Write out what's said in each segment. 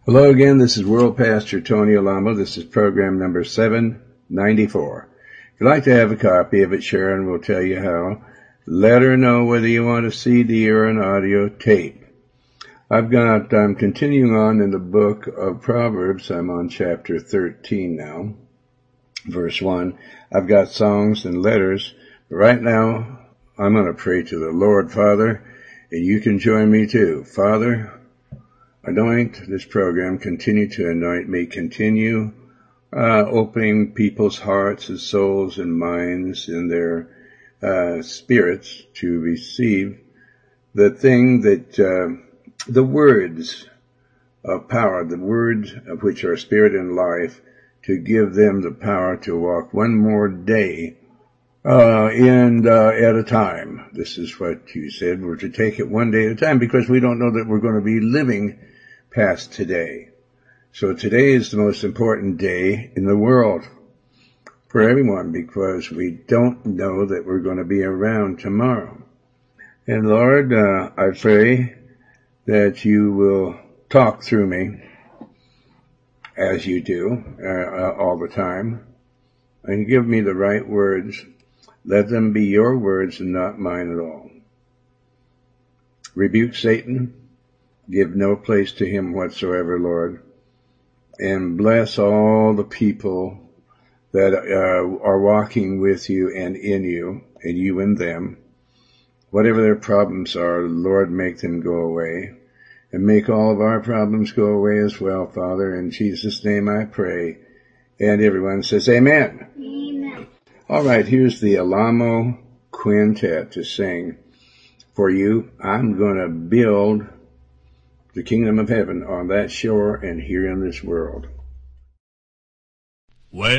Hello again, this is World Pastor Tony Alamo. This is program number 794. If you'd like to have a copy of it, Sharon will tell you how. Let her know whether you want a CD or an audio tape. I'm continuing on in the book of Proverbs. I'm on chapter 13 now, verse 1. I've got songs and letters, but right now I'm going to pray to the Lord, Father, and you can join me too. Father, anoint this program, continue to anoint me, continue opening people's hearts and souls and minds and their spirits to receive the thing that the words of power, the words of which are spirit and life, to give them the power to walk one more day at a time. This is what you said, we're to take it one day at a time, because we don't know that we're going to be living past today. So today is the most important day in the world for everyone, because we don't know that we're going to be around tomorrow. And Lord, I pray that you will talk through me as you do all the time, and give me the right words. Let them be your words and not mine at all. Rebuke Satan. Give no place to him whatsoever, Lord. And bless all the people that are walking with you and in you, and you in them. Whatever their problems are, Lord, make them go away. And make all of our problems go away as well, Father. In Jesus' name I pray. And everyone says amen. Amen. All right, here's the Alamo Quintet to sing for you. I'm going to build the kingdom of heaven on that shore and here in this world. Well,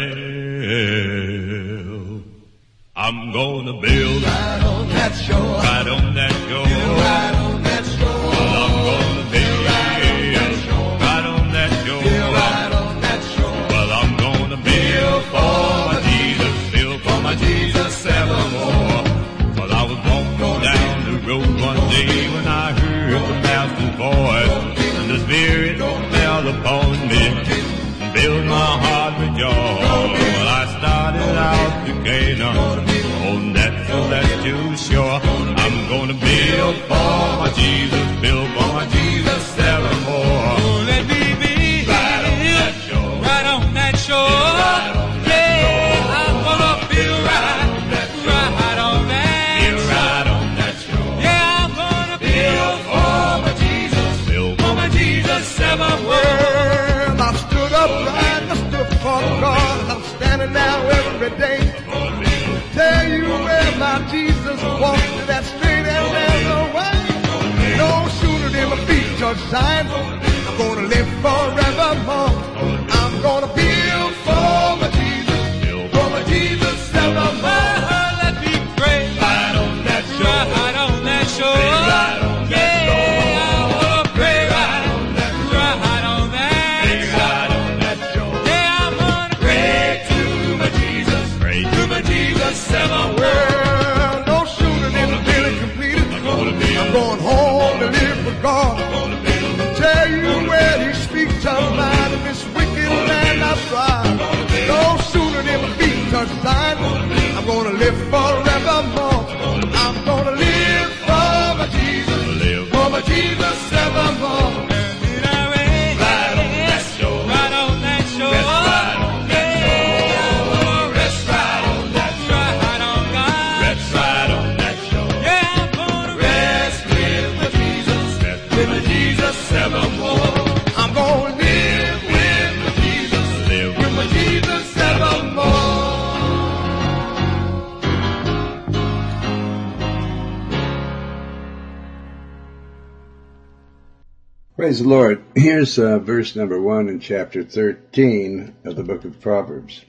I'm gonna build right on that shore, right on that shore, right on that shore. Well, I'm gonna build right on that shore, right on that shore, right on that shore. Well, I'm gonna build for my Jesus, build for my Jesus evermore. Well, I was walking down the road one day when I heard the master's voice, and the Spirit fell upon me and filled my heart with joy. Well, I started out to Canaan on that celestial shore. I'm gonna build for my Jesus, build for my Jesus evermore. Oh, let me be right on that shore, right on that shore. Right on that shore. I'm gonna build right on that shore, right on that shore, right on that shore. Yeah, I'm gonna build for my Jesus, build for my Jesus evermore. Well, I stood upright, I stood for God. I'm standing now every day. Tell you where my Jesus walked that straight and narrow way. No sooner than my feet touch Zion, I'm gonna live forevermore. I'm gonna build for my Jesus evermore. Let me pray right on that shore, right on that shore. Right on that shore. Yeah, I wanna pray right on that shore, right on that shore. Yeah, I'm gonna pray to my Jesus, pray to my Jesus evermore. Well, no sooner than the building completed, I'm going home to live with God. Tell you where he speaks of mine in this wicked land I thrive. No sooner than my feet touch Zion, I'm gonna live forevermore. I'm gonna live for my Jesus evermore. Right on that shore, right on that shore. Rest right on that shore. Rest right on that shore, right on God. Rest right on that shore. Yeah, I'm gonna rest with my Jesus, rest with my Jesus evermore. I'm gonna live With my Jesus, live with my Jesus evermore. Praise the Lord. Here's verse number 1 in chapter 13 of the book of Proverbs.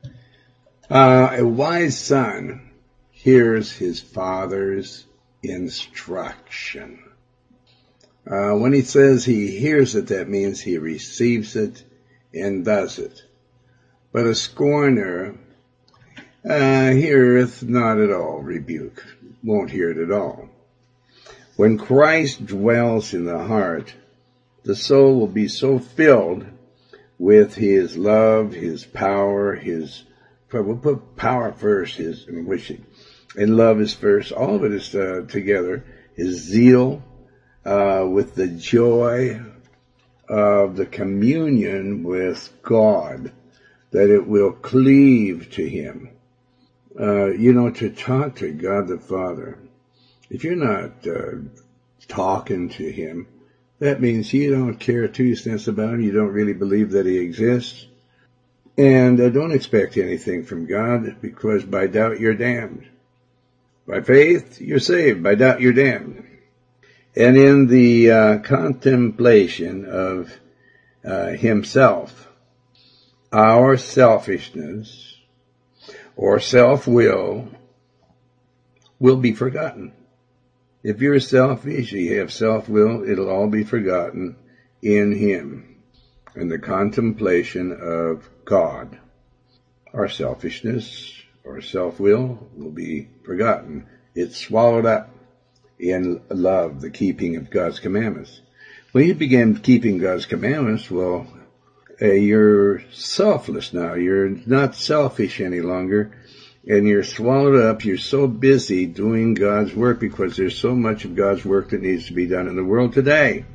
A wise son hears his father's instruction. When he says he hears it, that means he receives it and does it. But a scorner heareth not at all rebuke, won't hear it at all. When Christ dwells in the heart, the soul will be so filled with His love, His power, we'll put power first, and love is first. All of it is together. His zeal, with the joy of the communion with God, that it will cleave to Him. To talk to God the Father, if you're not talking to Him, that means you don't care 2 cents about Him. You don't really believe that He exists. And don't expect anything from God, because by doubt you're damned. By faith you're saved. By doubt you're damned. And in the contemplation of Himself, our selfishness or self-will will be forgotten. If you're selfish, you have self-will, it'll all be forgotten in Him, in the contemplation of God. Our selfishness or self-will will be forgotten. It's swallowed up in love, the keeping of God's commandments. When you begin keeping God's commandments, well, you're selfless now. You're not selfish any longer, and you're swallowed up. You're so busy doing God's work, because there's so much of God's work that needs to be done in the world today.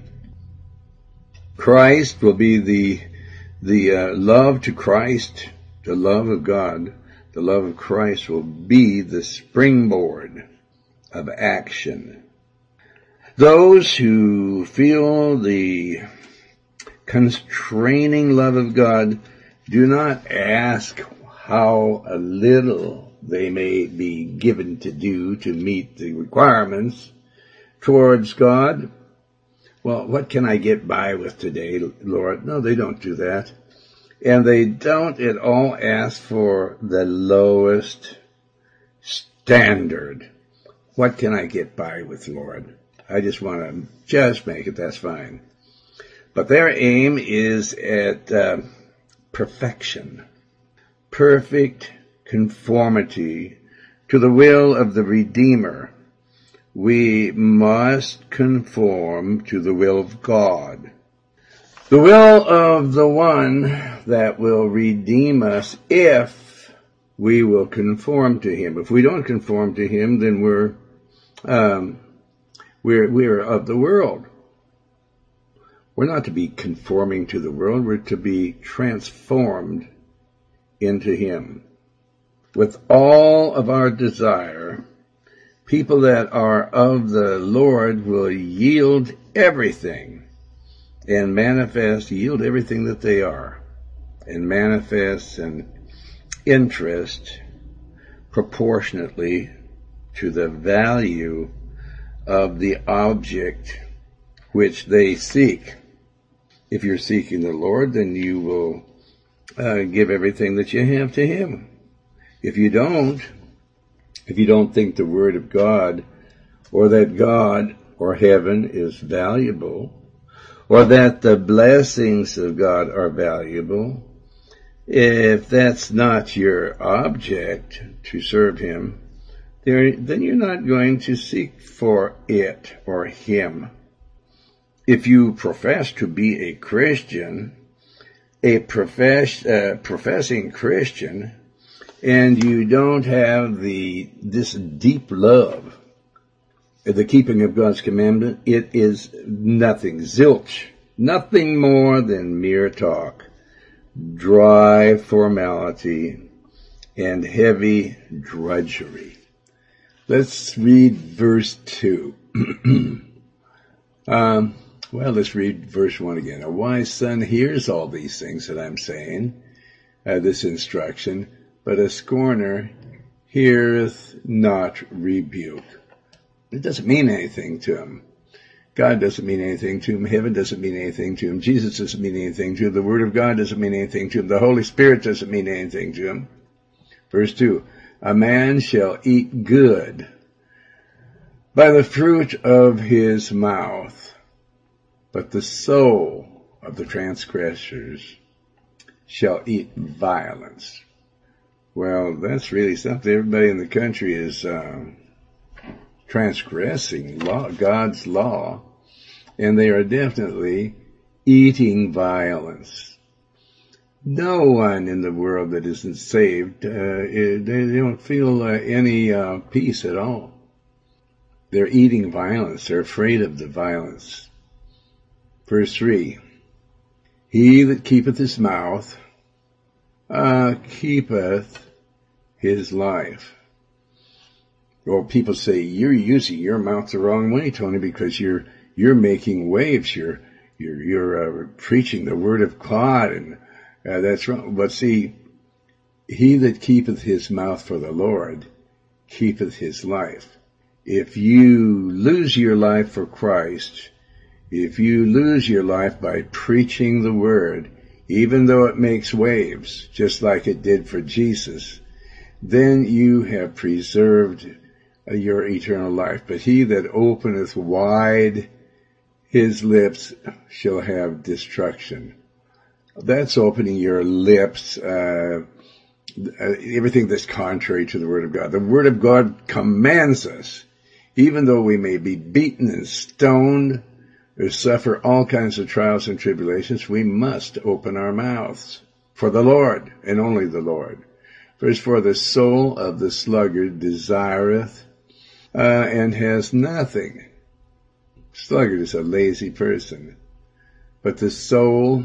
Christ will be the love to Christ, the love of God. The love of Christ will be the springboard of action. Those who feel the constraining love of God do not ask how little they may be given to do to meet the requirements towards God. Well, what can I get by with today, Lord? No, they don't do that. And they don't at all ask for the lowest standard. What can I get by with, Lord? I just want to just make it, that's fine. But their aim is at perfection, perfect conformity to the will of the Redeemer. We must conform to the will of God, the will of the one that will redeem us if we will conform to Him. If we don't conform to Him, then we're of the world. We're not to be conforming to the world. We're to be transformed into Him. With all of our desire, people that are of the Lord will yield everything and yield everything that they are, and manifest an interest proportionately to the value of the object which they seek. If you're seeking the Lord, then you will give everything that you have to Him. If you don't think the Word of God, or that God or heaven is valuable, or that the blessings of God are valuable, if that's not your object to serve Him, then you're not going to seek for it or Him. If you profess to be a Christian, a professing Christian, and you don't have this deep love, the keeping of God's commandment, it is nothing, zilch, nothing more than mere talk, dry formality, and heavy drudgery. Let's read verse 2. Let's read verse 1 again. A wise son hears all these things that I'm saying, this instruction, but a scorner heareth not rebuke. It doesn't mean anything to him. God doesn't mean anything to him. Heaven doesn't mean anything to him. Jesus doesn't mean anything to him. The Word of God doesn't mean anything to him. The Holy Spirit doesn't mean anything to him. Verse 2, a man shall eat good by the fruit of his mouth, but the soul of the transgressors shall eat violence. Well, that's really something. Everybody in the country is transgressing God's law, and they are definitely eating violence. No one in the world that isn't saved, they don't feel any peace at all. They're eating violence. They're afraid of the violence. Verse 3, he that keepeth his mouth keepeth his life. Well, people say, you're using your mouth the wrong way, Tony, because you're making waves. You're preaching the word of God, and that's wrong. But see, he that keepeth his mouth for the Lord keepeth his life. If you lose your life for Christ, if you lose your life by preaching the word, even though it makes waves, just like it did for Jesus, then you have preserved your eternal life. But he that openeth wide his lips shall have destruction. That's opening your lips, everything that's contrary to the word of God. The word of God commands us, even though we may be beaten and stoned or suffer all kinds of trials and tribulations, we must open our mouths for the Lord and only the Lord. Verse 4, the soul of the sluggard desireth and has nothing. Sluggard is a lazy person. But the soul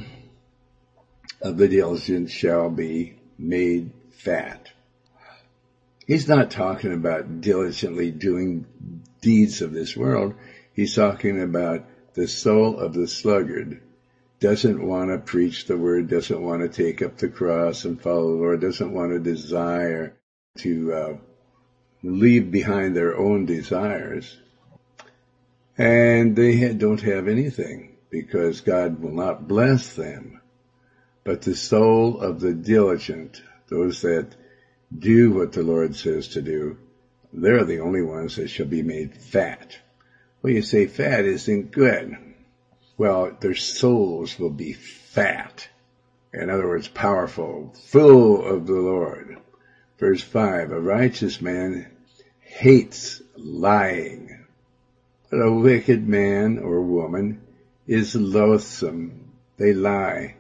of the diligent shall be made fat. He's not talking about diligently doing deeds of this world. He's talking about the soul of the sluggard doesn't want to preach the word, doesn't want to take up the cross and follow the Lord, doesn't want to desire to leave behind their own desires. And they don't have anything because God will not bless them. But the soul of the diligent, those that do what the Lord says to do, they're the only ones that shall be made fat. Well, you say fat isn't good. Well, their souls will be fat. In other words, powerful, full of the Lord. Verse 5, a righteous man hates lying, but a wicked man or woman is loathsome. They lie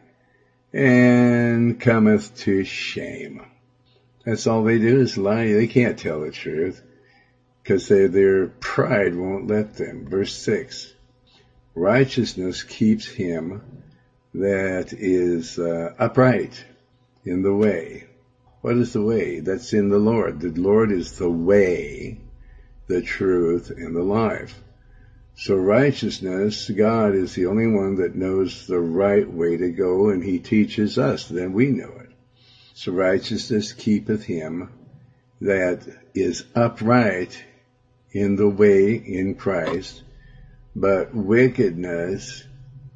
and cometh to shame. That's all they do is lie. They can't tell the truth because their pride won't let them. Verse 6, righteousness keeps him that is upright in the way. What is the way? That's in the Lord. The Lord is the way, the truth, and the life. So righteousness, God is the only one that knows the right way to go, and he teaches us, then we know it. So righteousness keepeth him that is upright in the way in Christ, but wickedness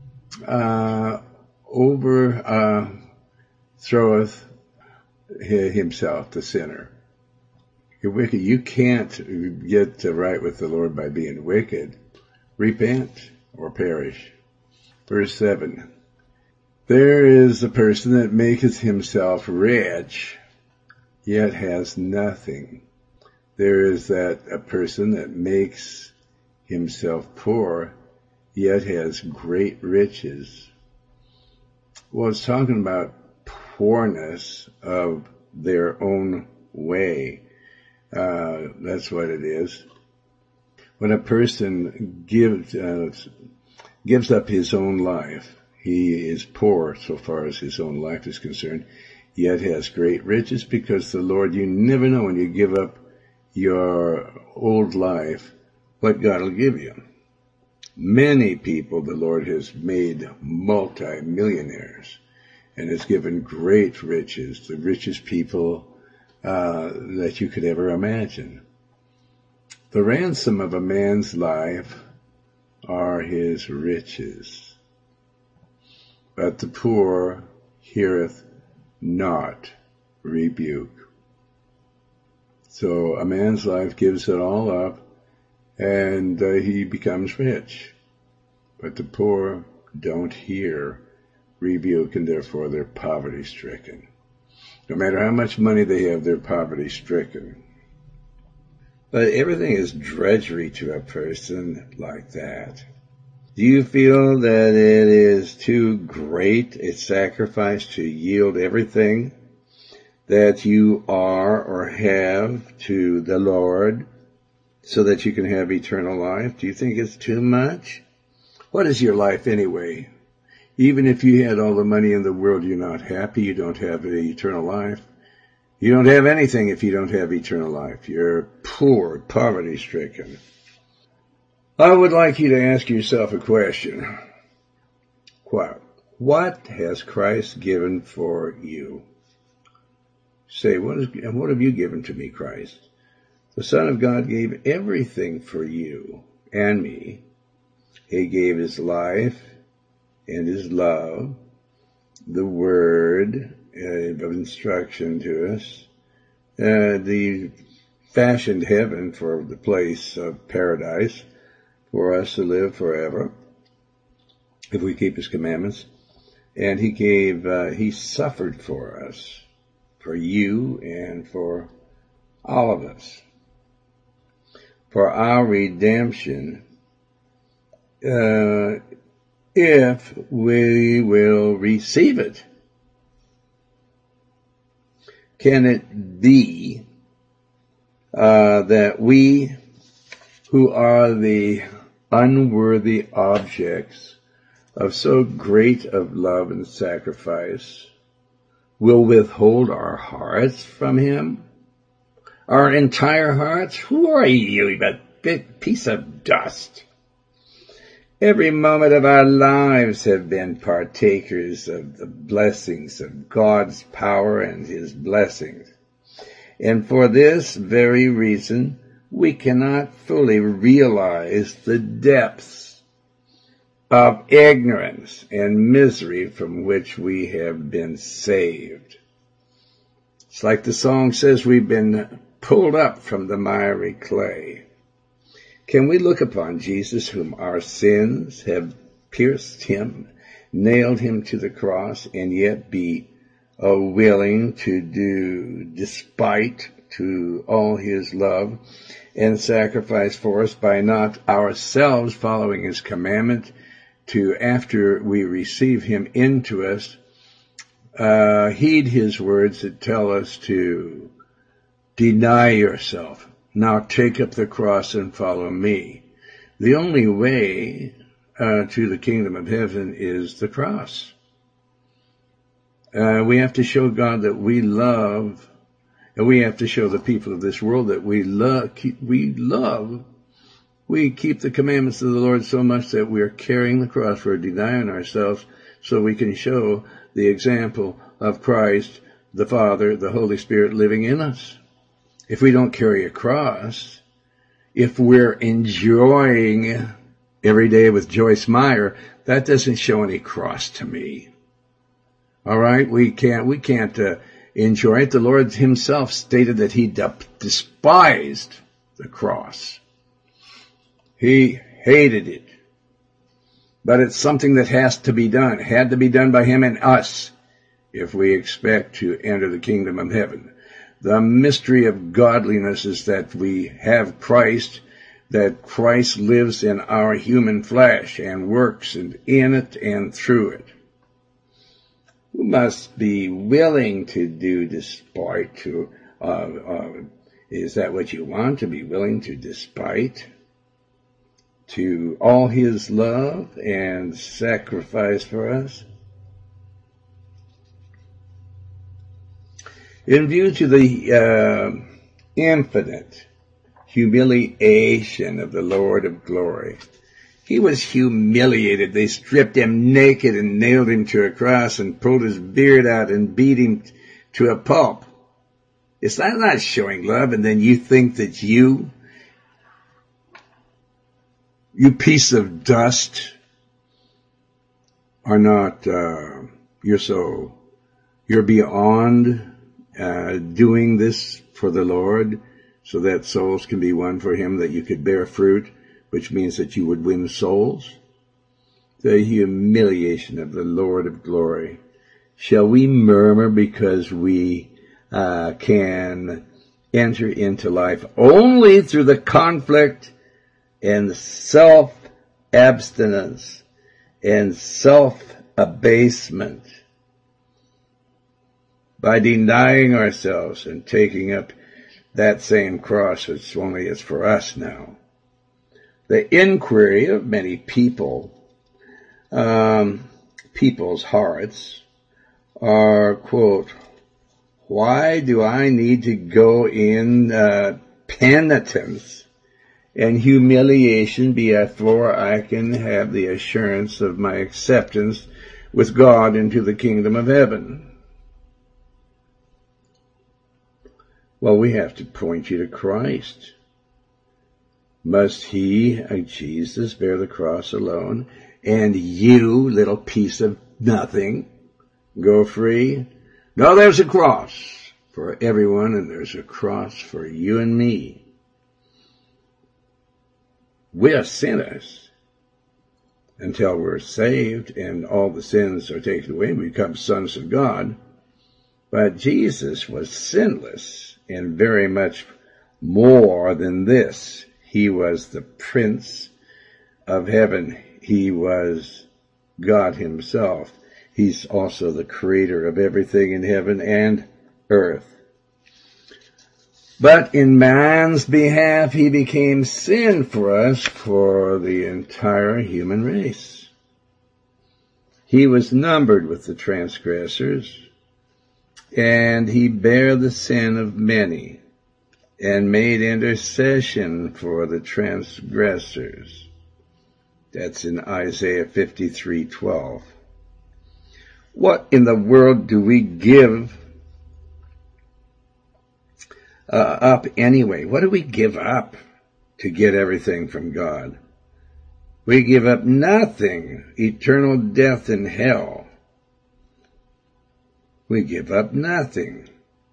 overthroweth himself, the sinner. You're wicked. You can't get right with the Lord by being wicked. Repent or perish. Verse 7. There is a person that maketh himself rich, yet has nothing. There is a person that makes himself poor, yet has great riches. Well, it's talking about poorness of their own way. That's what it is. When a person gives up his own life, he is poor so far as his own life is concerned, yet has great riches, because the Lord, you never know when you give up your old life what God will give you. Many people the Lord has made multi-millionaires and has given great riches, the richest people that you could ever imagine. The ransom of a man's life are his riches, but the poor heareth not rebuke. So a man's life gives it all up, and he becomes rich. But the poor don't hear rebuke, and therefore they're poverty-stricken. No matter how much money they have, they're poverty-stricken. But everything is drudgery to a person like that. Do you feel that it is too great a sacrifice to yield everything that you are or have to the Lord so that you can have eternal life? Do you think it's too much? What is your life anyway? Even if you had all the money in the world, you're not happy. You don't have an eternal life. You don't have anything if you don't have eternal life. You're poor, poverty-stricken. I would like you to ask yourself a question. What has Christ given for you? Say, what have you given to me, Christ? The Son of God gave everything for you and me. He gave his life and his love, the word of instruction to us, the fashioned heaven for the place of paradise for us to live forever if we keep his commandments. And he suffered for us, for you and for all of us, for our redemption, if we will receive it. Can it be that we who are the unworthy objects of so great of love and sacrifice will withhold our hearts from him? Our entire hearts? Who are you, you big piece of dust? Every moment of our lives have been partakers of the blessings of God's power and his blessings. And for this very reason, we cannot fully realize the depths of ignorance and misery from which we have been saved. It's like the song says, we've been pulled up from the miry clay. Can we look upon Jesus, whom our sins have pierced him, nailed him to the cross, and yet be willing to do despite to all his love and sacrifice for us by not ourselves following his commandment to, after we receive him into us, heed his words that tell us to deny yourself. Now take up the cross and follow me. The only way to the kingdom of heaven is the cross. We have to show God that we love, and we have to show the people of this world that we love. We keep the commandments of the Lord so much that we are carrying the cross. We're denying ourselves so we can show the example of Christ, the Father, the Holy Spirit living in us. If we don't carry a cross, if we're enjoying every day with Joyce Meyer, that doesn't show any cross to me. All right, we can't enjoy it. The Lord himself stated that he despised the cross. He hated it. But it's something that has to be done. It had to be done by him and us if we expect to enter the kingdom of heaven. The mystery of godliness is that we have Christ, that Christ lives in our human flesh and works in it and through it. We must be willing to do despite to, is that what you want, to be willing to despite to all his love and sacrifice for us? In view to the infinite humiliation of the Lord of glory, he was humiliated. They stripped him naked and nailed him to a cross and pulled his beard out and beat him to a pulp. Is that not showing love? And then you think that you piece of dust, are not, you're beyond doing this for the Lord so that souls can be won for him, that you could bear fruit, which means that you would win souls. The humiliation of the Lord of glory. Shall we murmur because we can enter into life only through the conflict and self abstinence, and self-abasement. By denying ourselves and taking up that same cross, which only is for us now. The inquiry of many people's hearts are, quote, why do I need to go in penitence and humiliation before I can have the assurance of my acceptance with God into the kingdom of heaven? Well, we have to point you to Christ. Must he, Jesus, bear the cross alone, and you, little piece of nothing, go free? No, there's a cross for everyone, and there's a cross for you and me. We are sinners until we're saved and all the sins are taken away and we become sons of God. But Jesus was sinless and very much more than this. He was the Prince of Heaven. He was God himself. He's also the creator of everything in heaven and earth. But in man's behalf, he became sin for us, for the entire human race. He was numbered with the transgressors, and he bare the sin of many, and made intercession for the transgressors. That's in Isaiah 53:12. What in the world do we give up anyway? What do we give up to get everything from God? We give up nothing, eternal death in hell. We give up nothing.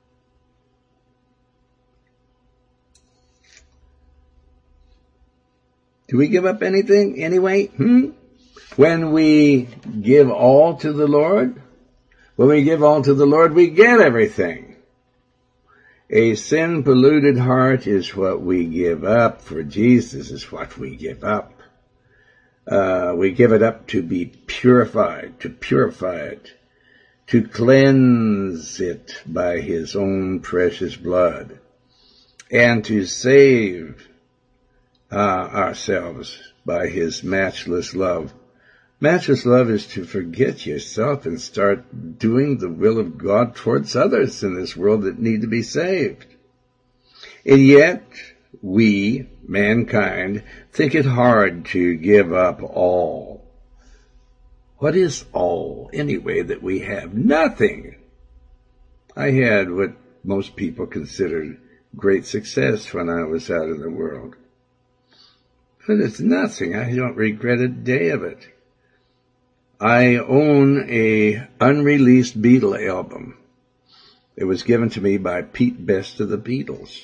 Do we give up anything anyway? When we give all to the Lord, when we give all to the Lord, we get everything. A sin-polluted heart is what we give up. For Jesus is what we give up. We give it up to be purified, to purify it, to cleanse it by his own precious blood, and to save ourselves by his matchless love. Matchless love is to forget yourself and start doing the will of God towards others in this world that need to be saved. And yet, we, mankind, think it hard to give up all. What is all, anyway, that we have? Nothing. I had what most people considered great success when I was out in the world. But it's nothing. I don't regret a day of it. I own a unreleased Beatle album. It was given to me by Pete Best of the Beatles.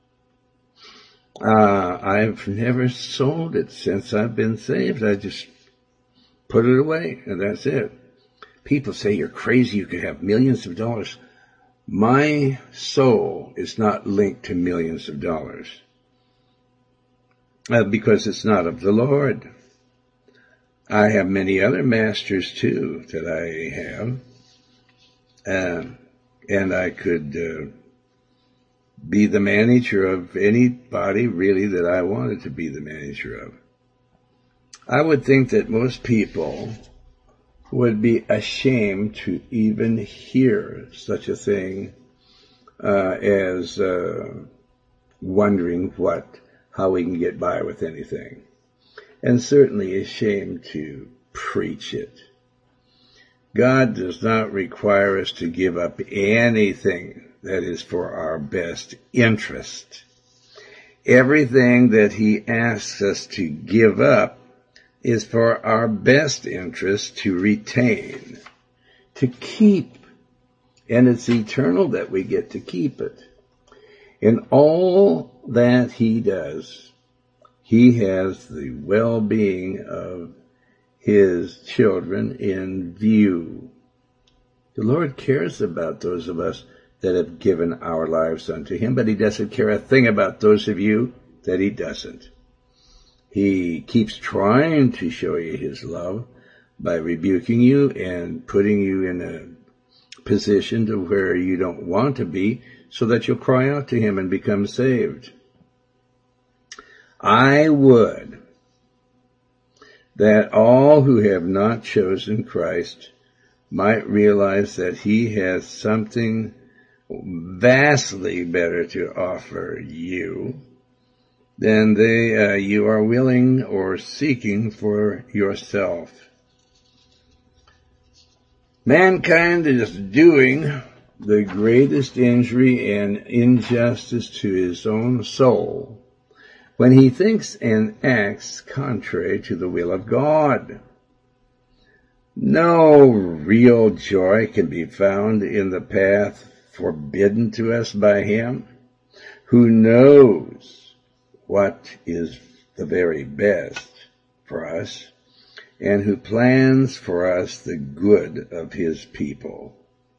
I've never sold it since I've been saved. I just put it away, and that's it. People say you're crazy, you could have millions of dollars. My soul is not linked to millions of dollars because it's not of the Lord. I have many other masters, too, that I have, and I could be the manager of anybody, really, that I wanted to be the manager of. I would think that most people would be ashamed to even hear such a thing as wondering how we can get by with anything. And certainly ashamed to preach it. God does not require us to give up anything that is for our best interest. Everything that he asks us to give up is for our best interest to retain, to keep. And it's eternal that we get to keep it. In all that he does, he has the well-being of his children in view. The Lord cares about those of us that have given our lives unto him, but he doesn't care a thing about those of you that he doesn't. He keeps trying to show you his love by rebuking you and putting you in a position to where you don't want to be, so that you'll cry out to him and become saved. I would that all who have not chosen Christ might realize that he has something vastly better to offer you than you are willing or seeking for yourself. Mankind is doing the greatest injury and injustice to his own soul when he thinks and acts contrary to the will of God. No real joy can be found in the path forbidden to us by him, who knows what is the very best for us, and who plans for us the good of his people.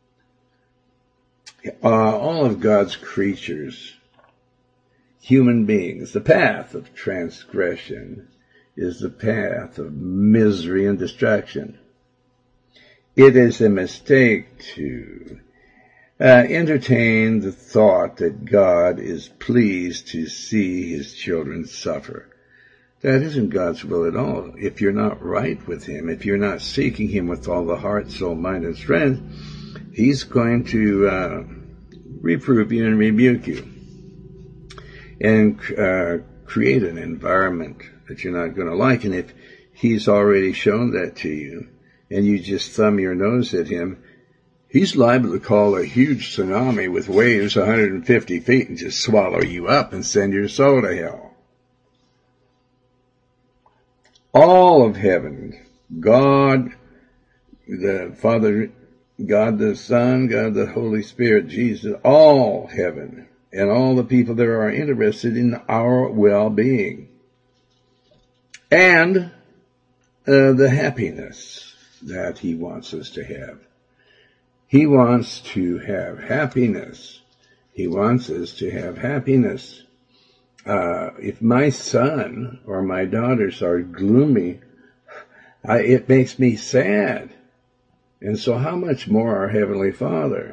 All of God's creatures, human beings, the path of transgression is the path of misery and destruction. It is a mistake to entertain the thought that God is pleased to see his children suffer. That isn't God's will at all. If you're not right with him, if you're not seeking him with all the heart, soul, mind, and strength, he's going to reprove you and rebuke you and create an environment that you're not going to like. And if he's already shown that to you and you just thumb your nose at him, he's liable to call a huge tsunami with waves 150 feet and just swallow you up and send your soul to hell. All of heaven, God the Father, God the Son, God the Holy Spirit, Jesus, all heaven and all the people there are interested in our well-being and the happiness that he wants us to have. He wants to have happiness. He wants us to have happiness. If my son or my daughters are gloomy, it makes me sad. And so how much more our Heavenly Father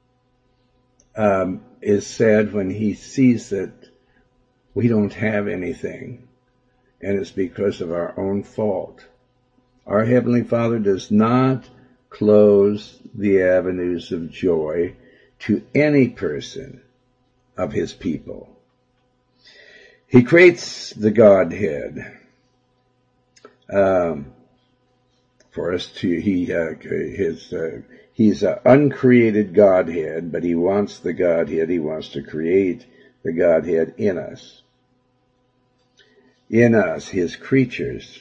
is sad when he sees that we don't have anything, and it's because of our own fault. Our Heavenly Father does not close the avenues of joy to any person of his people. He creates the Godhead for us to. He's an uncreated Godhead, but he wants the Godhead. He wants to create the Godhead in us. In us, his creatures.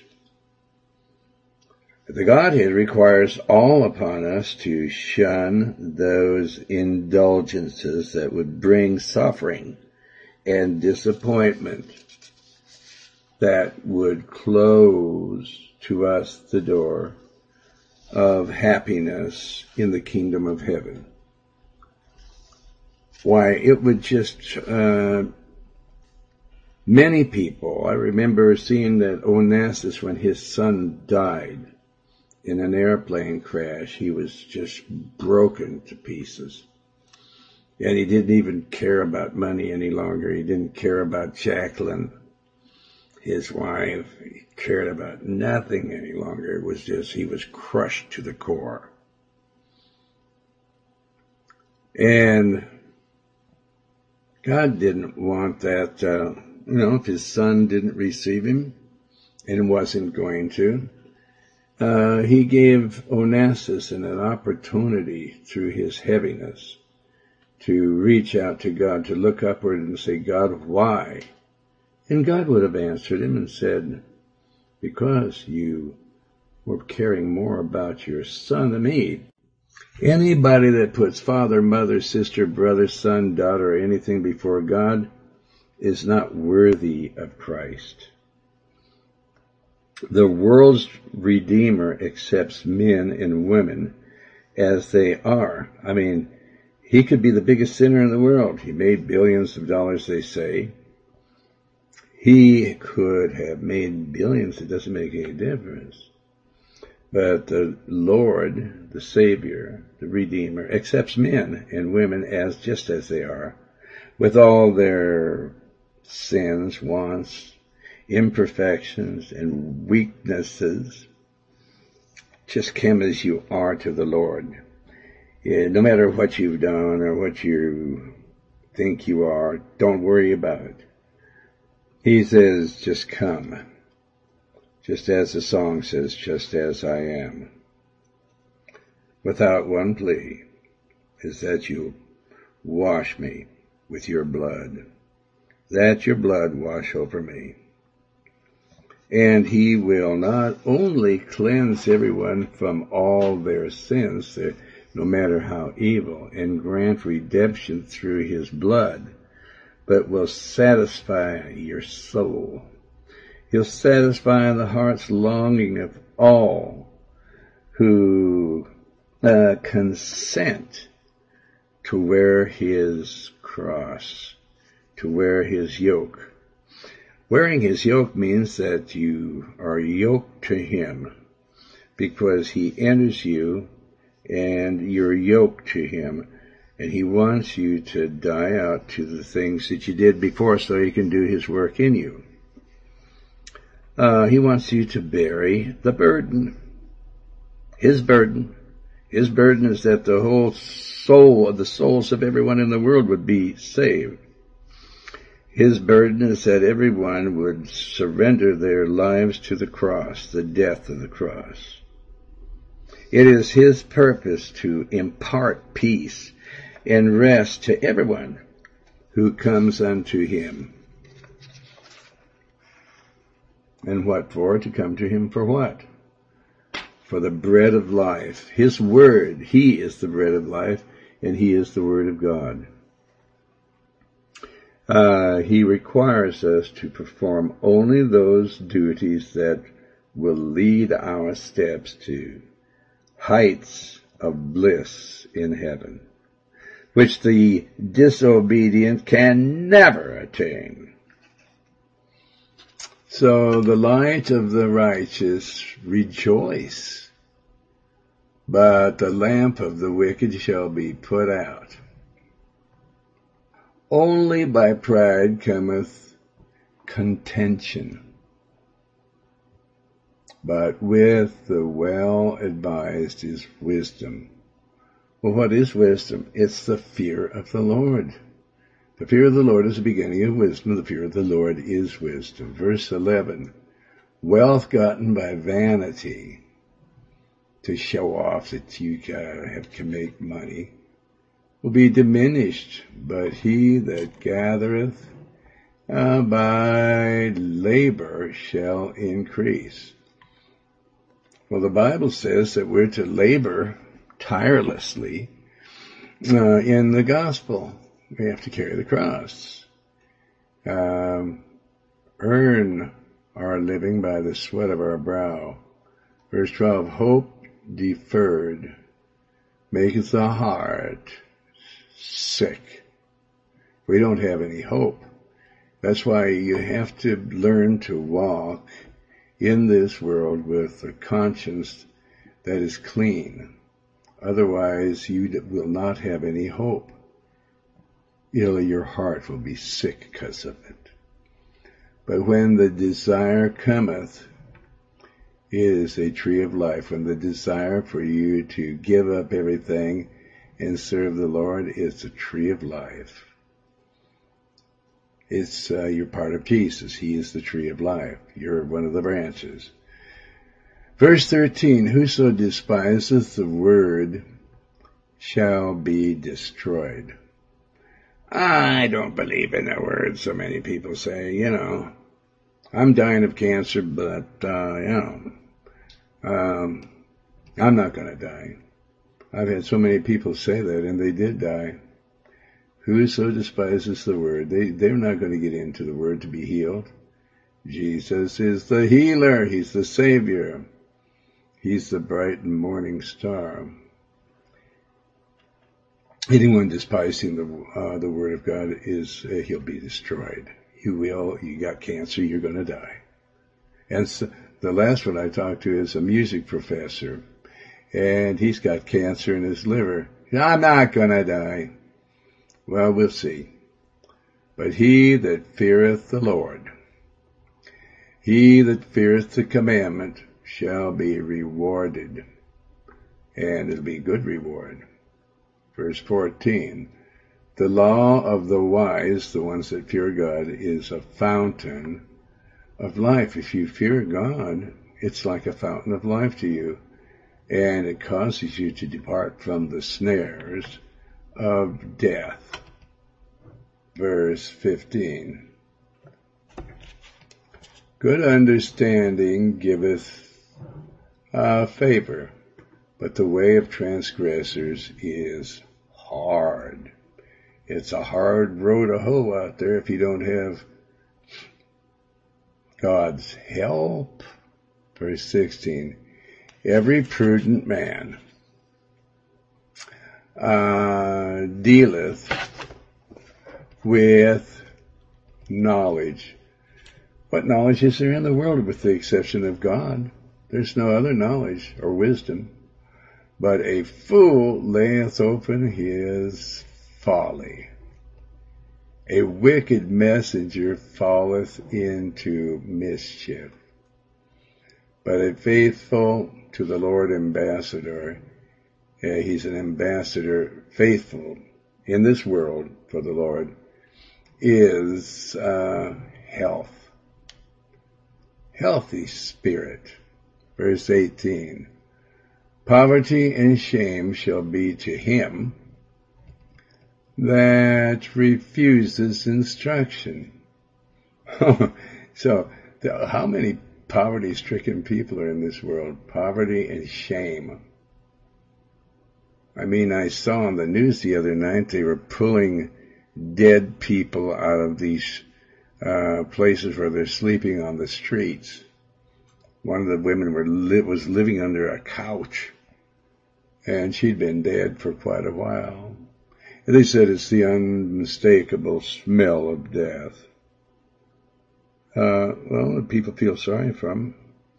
The Godhead requires all upon us to shun those indulgences that would bring suffering and disappointment, that would close to us the door of happiness in the kingdom of heaven. Why, it would just, many people, I remember seeing that Onassis, when his son died in an airplane crash, he was just broken to pieces. And he didn't even care about money any longer. He didn't care about Jacqueline, his wife. He cared about nothing any longer. It was just, he was crushed to the core. And God didn't want that, if his son didn't receive him and wasn't going to, he gave Onassis an opportunity through his heaviness to reach out to God, to look upward and say, God, why? And God would have answered him and said, because you were caring more about your son than me. Anybody that puts father, mother, sister, brother, son, daughter, or anything before God is not worthy of Christ. The world's Redeemer accepts men and women as they are. I mean, he could be the biggest sinner in the world. He made billions of dollars, they say. He could have made billions. It doesn't make any difference. But the Lord, the Savior, the Redeemer, accepts men and women as just as they are, with all their sins, wants, imperfections, and weaknesses. Just come as you are to the Lord. No matter what you've done or what you think you are, don't worry about it. He says, just come. Just as the song says, just as I am. Without one plea, is that you wash me with your blood. That your blood wash over me. And he will not only cleanse everyone from all their sins, no matter how evil, and grant redemption through his blood, but will satisfy your soul. He'll satisfy the heart's longing of all who consent to wear his cross, to wear his yoke. Wearing his yoke means that you are yoked to him because he enters you and you're yoked to him. And he wants you to die out to the things that you did before so he can do his work in you. He wants you to bear the burden. His burden. His burden is that the whole soul of the souls of everyone in the world would be saved. His burden is that everyone would surrender their lives to the cross, the death of the cross. It is his purpose to impart peace and rest to everyone who comes unto him. And what for? To come to him for what? For the bread of life. His word. He is the bread of life, and he is the word of God. He requires us to perform only those duties that will lead our steps to heights of bliss in heaven, which the disobedient can never attain. So the light of the righteous rejoice, but the lamp of the wicked shall be put out. Only by pride cometh contention, but with the well-advised is wisdom. Well, what is wisdom? It's the fear of the Lord. The fear of the Lord is the beginning of wisdom. The fear of the Lord is wisdom. Verse 11, wealth gotten by vanity, to show off that you can make money, will be diminished, but he that gathereth by labor shall increase. Well, the Bible says that we're to labor tirelessly in the gospel. We have to carry the cross. Earn our living by the sweat of our brow. Verse 12, hope deferred maketh the heart sick. We don't have any hope. That's why you have to learn to walk in this world with a conscience that is clean. Otherwise, you will not have any hope. Your heart will be sick because of it. But when the desire cometh, it is a tree of life. When the desire for you to give up everything and serve the Lord is a tree of life. It's you're part of Jesus. He is the tree of life. You're one of the branches. Verse 13, whoso despiseth the word shall be destroyed. I don't believe in the word, so many people say, I'm dying of cancer, but, I'm not going to die. I've had so many people say that, and they did die. Whoso despises the word, they're not going to get into the word to be healed. Jesus is the healer. He's the Savior. He's the bright and morning star. Anyone despising the word of God he'll be destroyed. you got cancer, you're going to die. And so the last one I talked to is a music professor, and he's got cancer in his liver. I'm not going to die. Well, we'll see. But he that feareth the Lord, he that feareth the commandment shall be rewarded, and it'll be good reward. Verse 14, the law of the wise, the ones that fear God, is a fountain of life. If you fear God, it's like a fountain of life to you, and it causes you to depart from the snares of death. Verse 15, good understanding giveth favor, but the way of transgressors is hard. It's a hard road to hoe out there if you don't have God's help. Verse 16, every prudent man dealeth with knowledge. What knowledge is there in the world with the exception of God? There's no other knowledge or wisdom. But a fool layeth open his folly. A wicked messenger falleth into mischief. But a faithful to the Lord ambassador, he's an ambassador faithful in this world for the Lord, is health. Healthy spirit. Verse 18. Poverty and shame shall be to him that refuses instruction. So, how many poverty-stricken people are in this world? Poverty and shame. I mean, I saw on the news the other night they were pulling dead people out of these places where they're sleeping on the streets. One of the women was living under a couch, and she'd been dead for quite a while. And they said it's the unmistakable smell of death. Well, people feel sorry for them.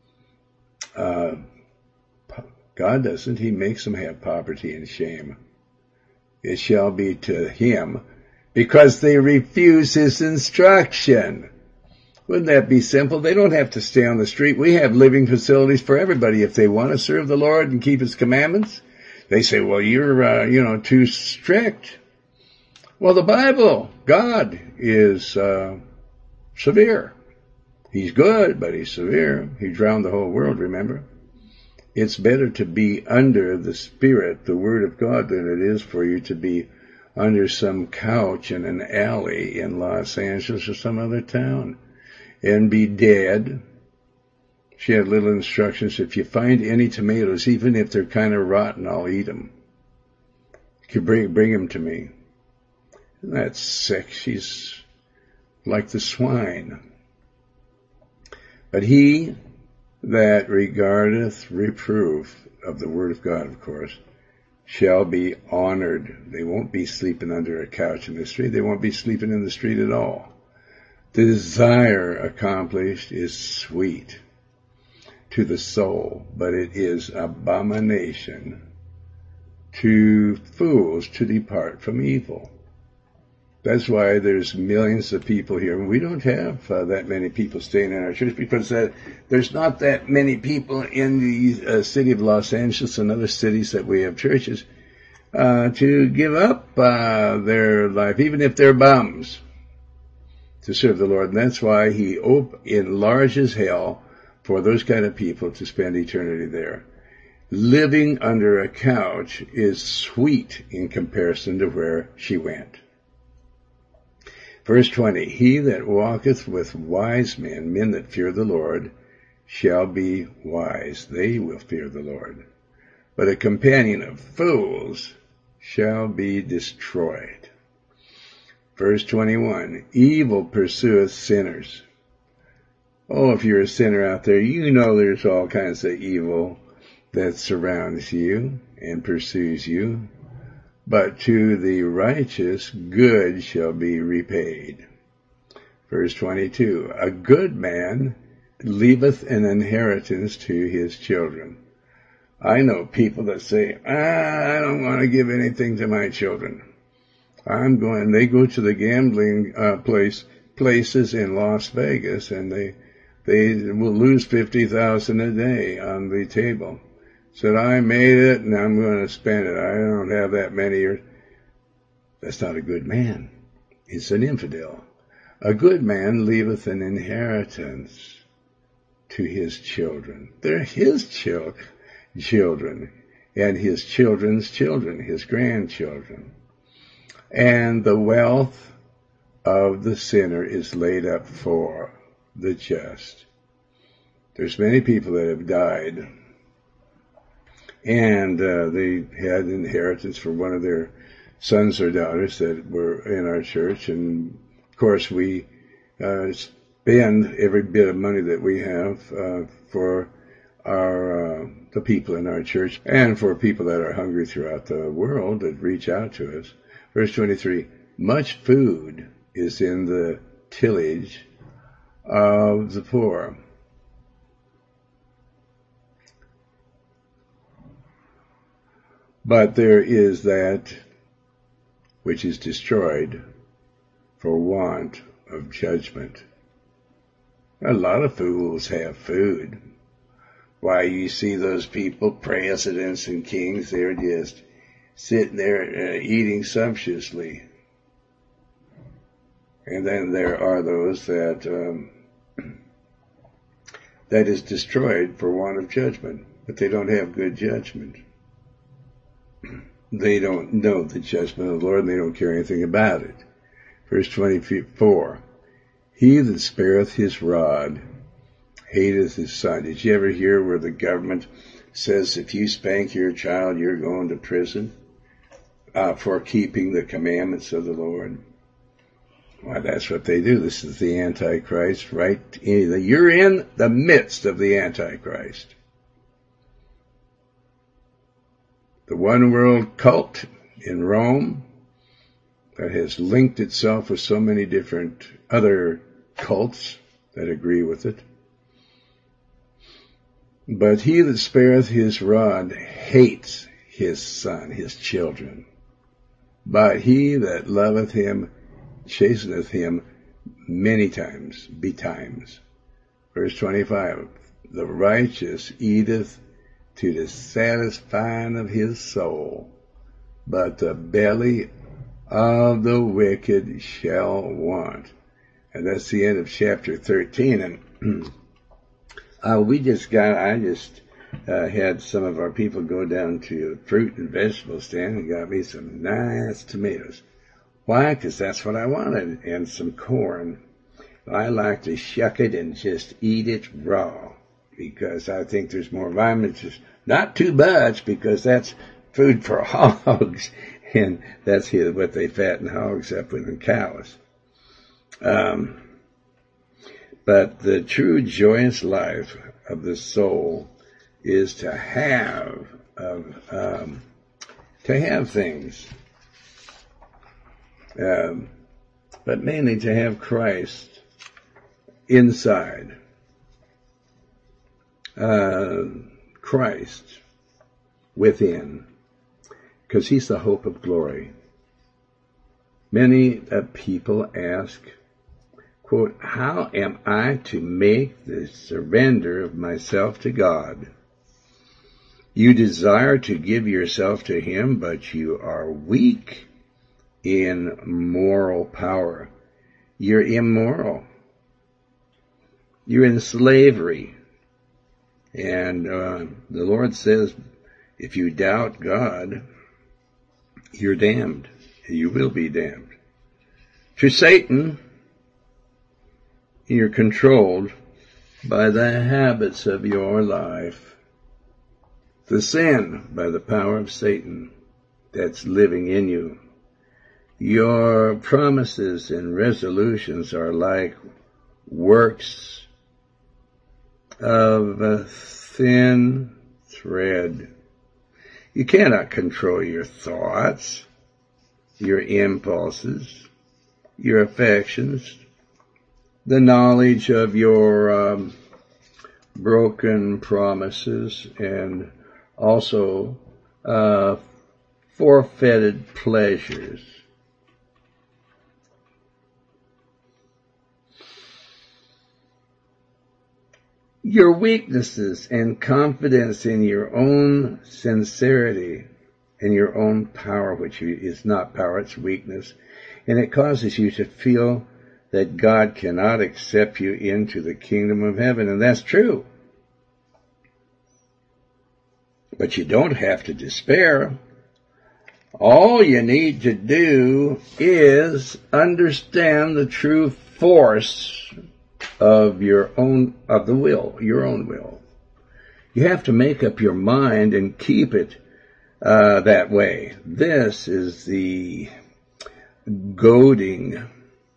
God doesn't. He makes them have poverty and shame. It shall be to him because they refuse his instruction. Wouldn't that be simple? They don't have to stay on the street. We have living facilities for everybody. If they want to serve the Lord and keep his commandments, they say, well, you're, too strict. Well, the Bible, God is severe. He's good, but he's severe. He drowned the whole world, remember? It's better to be under the Spirit, the Word of God, than it is for you to be under some couch in an alley in Los Angeles or some other town and be dead. She had little instructions. If you find any tomatoes, even if they're kind of rotten, I'll eat them. You bring them to me. That's sick. She's like the swine. But he that regardeth reproof of the word of God, of course, shall be honored. They won't be sleeping under a couch in the street. They won't be sleeping in the street at all. Desire accomplished is sweet to the soul, but it is abomination to fools to depart from evil. That's why there's millions of people here. We don't have that many people staying in our church because there's not that many people in the city of Los Angeles and other cities that we have churches to give up their life, even if they're bums, to serve the Lord. And that's why he enlarges hell for those kind of people to spend eternity there. Living under a couch is sweet in comparison to where she went. Verse 20, he that walketh with wise men, men that fear the Lord, shall be wise. They will fear the Lord. But a companion of fools shall be destroyed. Verse 21, evil pursueth sinners. Oh, if you're a sinner out there, you know there's all kinds of evil that surrounds you and pursues you. But to the righteous good shall be repaid. Verse 22, a good man leaveth an inheritance to his children. I know people that say, I don't want to give anything to my children. They go to the gambling places in Las Vegas, and they will lose $50,000 a day on the table. Said, I made it and I'm going to spend it. I don't have that many years. That's not a good man. It's an infidel. A good man leaveth an inheritance to his children. They're his children, and his children's children, his grandchildren. And the wealth of the sinner is laid up for the just. There's many people that have died, and they had inheritance for one of their sons or daughters that were in our church, and of course we spend every bit of money that we have for the people in our church and for people that are hungry throughout the world that reach out to us. Verse 23, much food is in the tillage of the poor. But there is that which is destroyed for want of judgment. A lot of fools have food. Why, you see those people, presidents and kings, they're just sitting there eating sumptuously. And then there are those that is destroyed for want of judgment, but they don't have good judgment. They don't know the judgment of the Lord, and they don't care anything about it. Verse 24, he that spareth his rod hateth his son. Did you ever hear where the government says if you spank your child, you're going to prison for keeping the commandments of the Lord? Why, that's what they do. This is the Antichrist, right? You're in the midst of the Antichrist. The one world cult in Rome that has linked itself with so many different other cults that agree with it. But he that spareth his rod hates his son, his children. But he that loveth him chasteneth him many times, betimes. Verse 25, the righteous eateth to the satisfying of his soul, but the belly of the wicked shall want. And that's the end of chapter 13. And I just had some of our people go down to a fruit and vegetable stand and got me some nice tomatoes. Why? Because that's what I wanted, and some corn. I like to shuck it and just eat it raw, because I think there's more vitamins. Not too much, because that's food for hogs, and that's what they fatten hogs up with and cows. But the true joyous life of the soul is to have things, but mainly to have Christ inside. Christ within, because he's the hope of glory. Many people ask, quote, how am I to make the surrender of myself to God? You desire to give yourself to him, but you are weak in moral power. You're immoral. You're in slavery. And the Lord says, if you doubt God, you're damned. You will be damned. To Satan, you're controlled by the habits of your life. The sin by the power of Satan that's living in you. Your promises and resolutions are like works of a thin thread. You cannot control your thoughts, your impulses, your affections, the knowledge of your broken promises, and also forfeited pleasures. Your weaknesses and confidence in your own sincerity and your own power, which is not power, it's weakness, and it causes you to feel that God cannot accept you into the kingdom of heaven, and that's true. But you don't have to despair. All you need to do is understand the true force of your own will. You have to make up your mind and keep it that way. This is the goading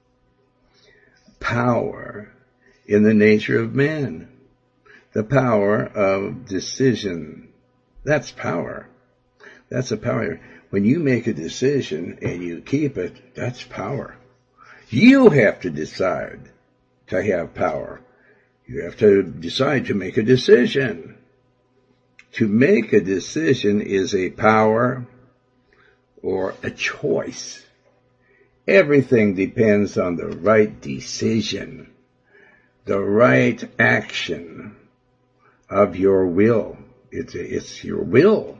power in the nature of man. The power of decision. That's power. That's a power. When you make a decision and you keep it, that's power. You have to decide to have power. You have to decide to make a decision. To make a decision is a power or a choice. Everything depends on the right decision, the right action of your will. It's your will.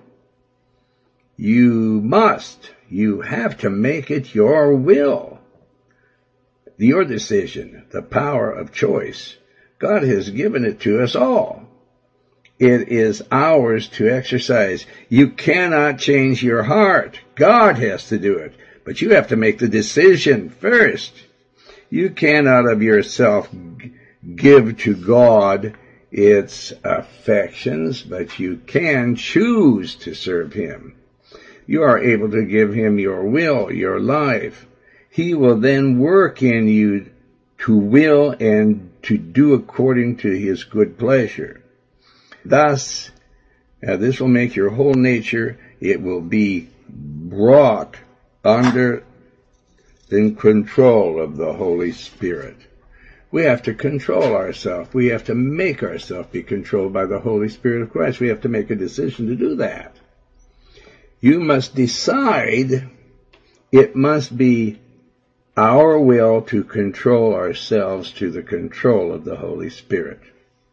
You have to make it your will. Your decision, the power of choice. God has given it to us all. It is ours to exercise. You cannot change your heart. God has to do it. But you have to make the decision first. You cannot of yourself give to God its affections, but you can choose to serve Him. You are able to give Him your will, your life. He will then work in you to will and to do according to His good pleasure. Thus, this will make your whole nature, it will be brought under the control of the Holy Spirit. We have to control ourselves. We have to make ourselves be controlled by the Holy Spirit of Christ. We have to make a decision to do that. You must decide. It must be our will to control ourselves to the control of the Holy Spirit.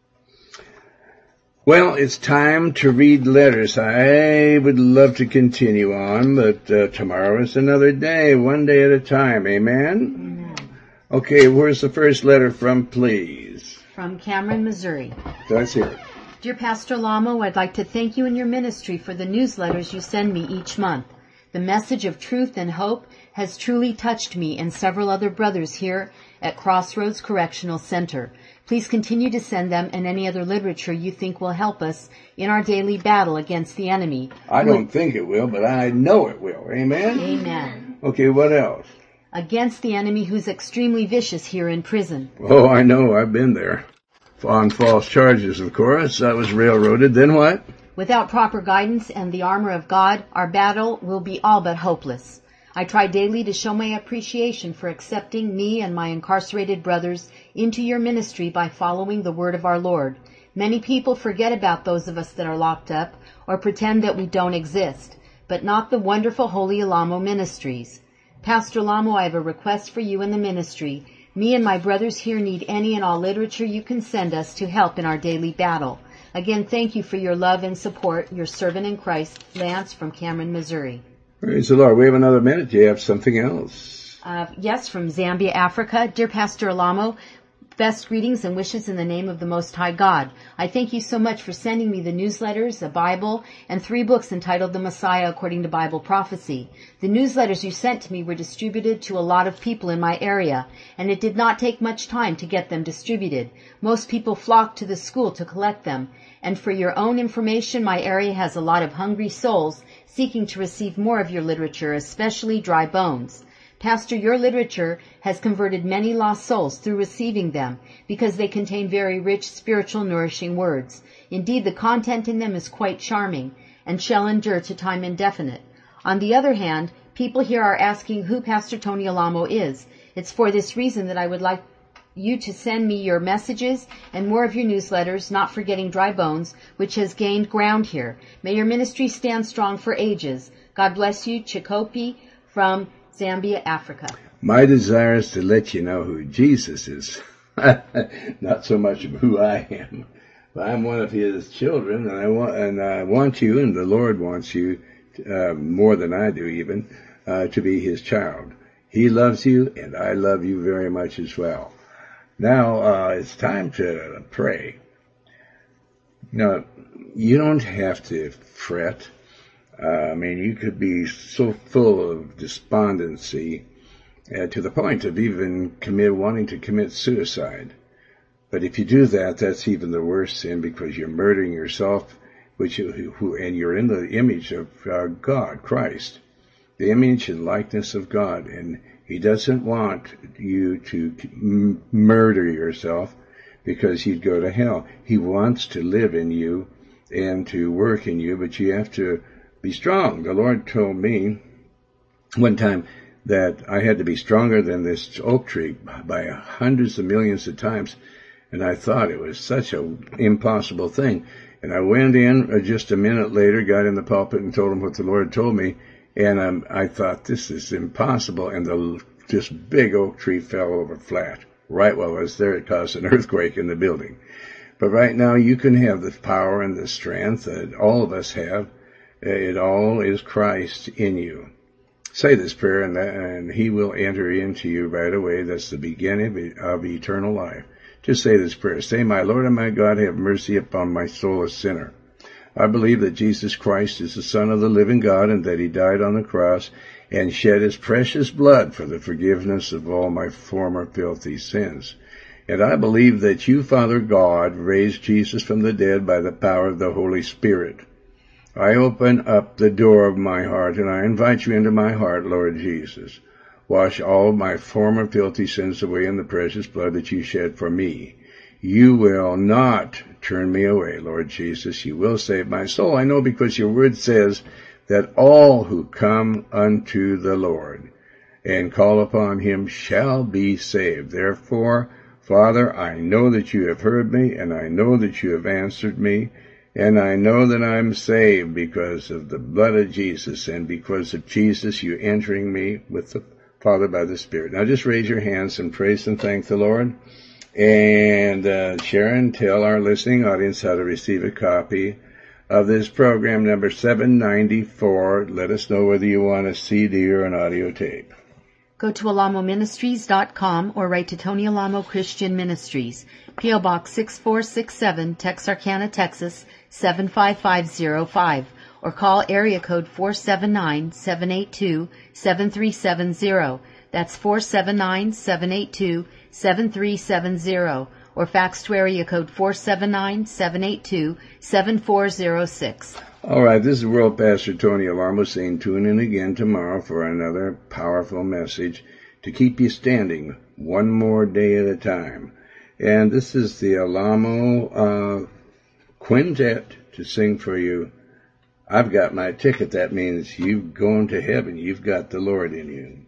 Well, it's time to read letters. I would love to continue on, but tomorrow is another day, one day at a time. Amen? Amen. Okay, where's the first letter from, please? From Cameron, Missouri. Let's hear it. Dear Pastor Lamo, I'd like to thank you and your ministry for the newsletters you send me each month. The message of truth and hope has truly touched me and several other brothers here at Crossroads Correctional Center. Please continue to send them and any other literature you think will help us in our daily battle against the enemy. I don't think it will, but I know it will. Amen? Amen. Okay, what else? Against the enemy who's extremely vicious here in prison. Oh, I know. I've been there. On false charges, of course. I was railroaded. Then what? Without proper guidance and the armor of God, our battle will be all but hopeless. I try daily to show my appreciation for accepting me and my incarcerated brothers into your ministry by following the word of our Lord. Many people forget about those of us that are locked up or pretend that we don't exist, but not the wonderful Holy Alamo Ministries. Pastor Lamo, I have a request for you in the ministry. Me and my brothers here need any and all literature you can send us to help in our daily battle. Again, thank you for your love and support. Your servant in Christ, Lance from Cameron, Missouri. Praise the Lord. We have another minute. Do you have something else? Yes, from Zambia, Africa. Dear Pastor Alamo, best greetings and wishes in the name of the Most High God. I thank you so much for sending me the newsletters, a Bible, and 3 books entitled The Messiah According to Bible Prophecy. The newsletters you sent to me were distributed to a lot of people in my area, and it did not take much time to get them distributed. Most people flocked to the school to collect them, and for your own information, my area has a lot of hungry souls seeking to receive more of your literature, especially Dry Bones. Pastor, your literature has converted many lost souls through receiving them because they contain very rich, spiritual, nourishing words. Indeed, the content in them is quite charming and shall endure to time indefinite. On the other hand, people here are asking who Pastor Tony Alamo is. It's for this reason that I would like you to send me your messages and more of your newsletters, not forgetting Dry Bones, which has gained ground here. May your ministry stand strong for ages. God bless you, Chikopi from Zambia, Africa. My desire is to let you know who Jesus is, not so much of who I am. But I'm one of his children, and I want you, and the Lord wants you more than I do even, to be his child. He loves you, and I love you very much as well. Now, it's time to pray. Now, you don't have to fret. You could be so full of despondency to the point of even wanting to commit suicide. But if you do that, that's even the worst sin, because you're murdering yourself, and you're in the image of God, Christ, the image and likeness of God, and he doesn't want you to murder yourself because you'd go to hell. He wants to live in you and to work in you, but you have to be strong. The Lord told me one time that I had to be stronger than this oak tree by hundreds of millions of times, and I thought it was such an impossible thing. And I went in just a minute later, got in the pulpit and told him what the Lord told me, and I thought, this is impossible, and this big oak tree fell over flat. Right while I was there, it caused an earthquake in the building. But right now, you can have the power and the strength that all of us have. It all is Christ in you. Say this prayer, and he will enter into you right away. That's the beginning of eternal life. Just say this prayer. Say, my Lord and my God, have mercy upon my soul, a sinner. I believe that Jesus Christ is the Son of the living God, and that he died on the cross and shed his precious blood for the forgiveness of all my former filthy sins. And I believe that you, Father God, raised Jesus from the dead by the power of the Holy Spirit. I open up the door of my heart, and I invite you into my heart, Lord Jesus. Wash all my former filthy sins away in the precious blood that you shed for me. You will not turn me away, Lord Jesus. You will save my soul. I know, because your word says that all who come unto the Lord and call upon him shall be saved. Therefore, Father, I know that you have heard me, and I know that you have answered me, and I know that I'm saved because of the blood of Jesus, and because of Jesus, you entering me with the Father by the Spirit. Now just raise your hands and praise and thank the Lord. And Sharon, tell our listening audience how to receive a copy of this program number 794. Let us know whether you want a CD or an audio tape. Go to alamoministries.com or write to Tony Alamo Christian Ministries, P.O. Box 6467, Texarkana, Texas 75505, or call area code 479-782-7370. That's 479-782-7370, or fax to area code 479-782-7406. All right, this is World Pastor Tony Alamo saying tune in again tomorrow for another powerful message to keep you standing one more day at a time. And this is the Alamo Quintet to sing for you. I've got my ticket. That means you've gone to heaven. You've got the Lord in you.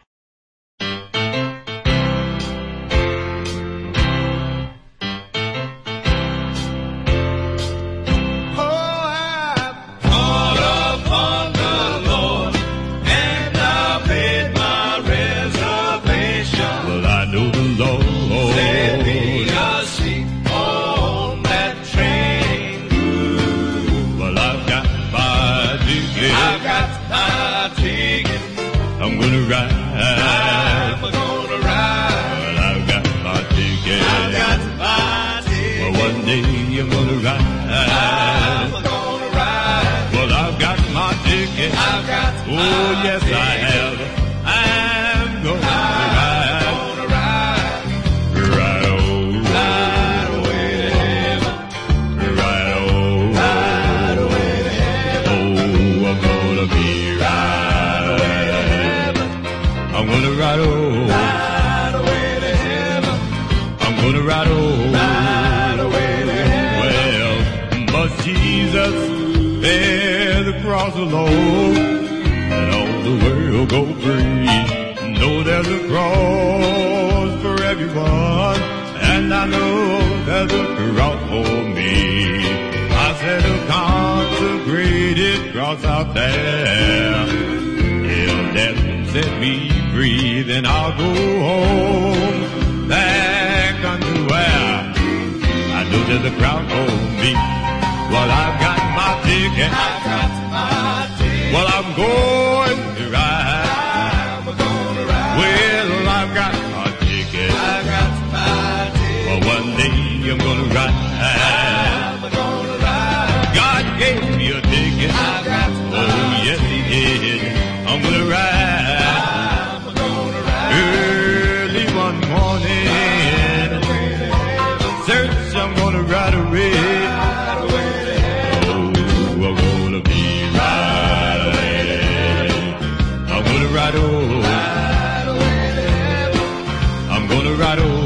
Oh, yes, I have. I'm gonna ride. Right away to heaven. Right away to heaven. Oh, I'm gonna be right away to heaven. I'm gonna ride away to heaven. I'm gonna ride away to heaven. Well, but Jesus bear the cross alone. The world go free. Know there's a cross for everyone. I know there's a cross for me. I said a consecrated cross out there. If death set me free, then I'll go home, back unto where I know there's a crown for me. Well, I've got my ticket. Well, I'm going to ride. Well, I've got my ticket. Well, one day I'm gonna ride. God gave me a ticket. Oh, yes, He did. I'm gonna ride. Early one morning, search, I'm gonna ride away. Oh, I'm gonna be riding. I'm gonna ride away. I'm gonna ride away.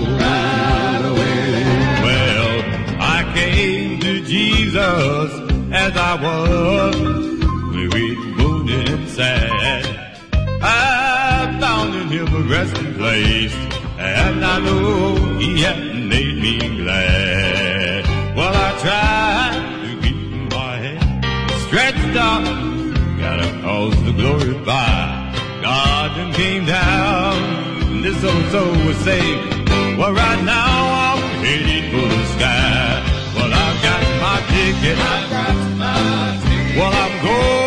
Well, I came to Jesus as I was, weary, wounded, and sad. I found in Him a resting place, and I know He has made me glad. Well, I tried to keep my head stretched up, got a cause to glorify God, and came down, and this old soul was saved. Well, right now I'm headed for the sky. Well, I've got my ticket. Well, I'm going